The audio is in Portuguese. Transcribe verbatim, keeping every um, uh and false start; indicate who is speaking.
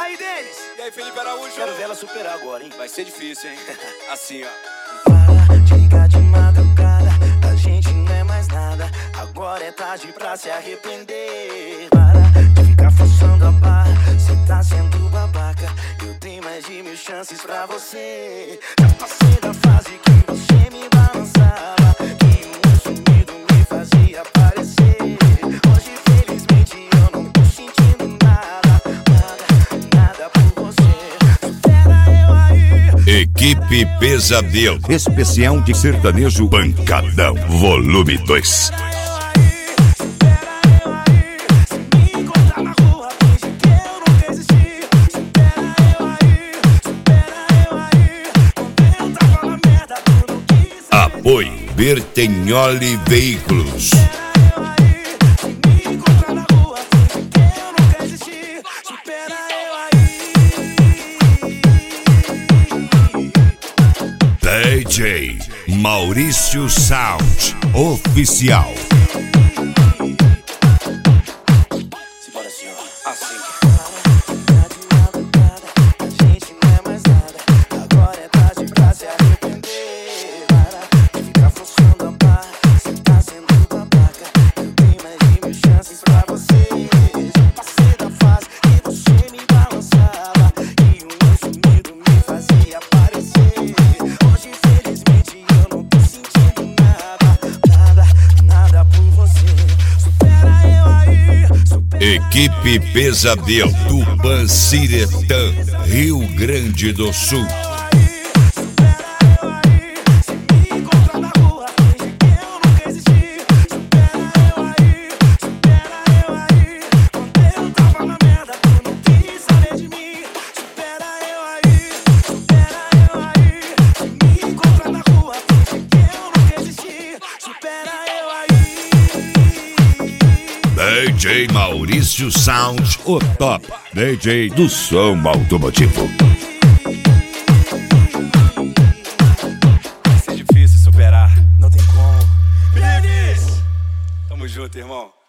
Speaker 1: Aí, Denis.
Speaker 2: E aí, Felipe Araújo?
Speaker 1: Quero ver ela superar agora, hein?
Speaker 2: Vai ser difícil, hein? Assim, ó.
Speaker 1: Para de ligar de madrugada, a gente não é mais nada. Agora é tarde pra se arrepender. Para de ficar forçando a barra, cê tá sendo babaca. Eu tenho mais de mil chances pra você. Já passei da fase que você me balançava, que um sumido me fazia aparecer. Hoje, felizmente, eu não tô sentindo nada, nada, nada por você. Supera eu aí.
Speaker 3: Equipe Pesadelo, especial de sertanejo Pancadão, volume dois. Apoio Bertenholi Veículos. D J Maurício Sound Oficial.
Speaker 1: Simbora, senhor. Assim. A gente não é mais nada. Agora é tarde pra se arrepender. Para de ficar forçando a barra, cê tá sendo babaca. Eu tenho mais de mil chances pra você. Já passei da fase que você me balançava, e um eu sumido me fazia aparecer. Hoje, felizmente, eu não tô sentindo nada, nada, nada por você. Supera eu aí. Supera.
Speaker 3: Equipe Pesadelo do Panciretã, Rio Grande do Sul. D J Maurício Sound, o top D J do som automotivo.
Speaker 2: Vai ser difícil superar.
Speaker 1: Não tem como.
Speaker 2: Denis! Tamo junto, irmão.